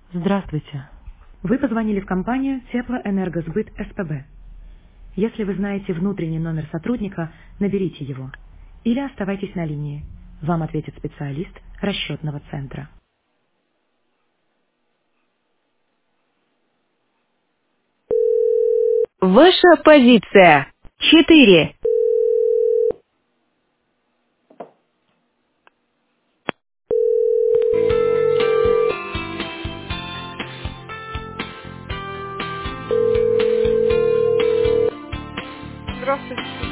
Здравствуйте. Вы позвонили в компанию Теплоэнергосбыт СПБ. Если вы знаете внутренний номер сотрудника, наберите его. Или оставайтесь на линии. Вам ответит специалист расчетного центра. Ваша позиция. 4. Здравствуйте.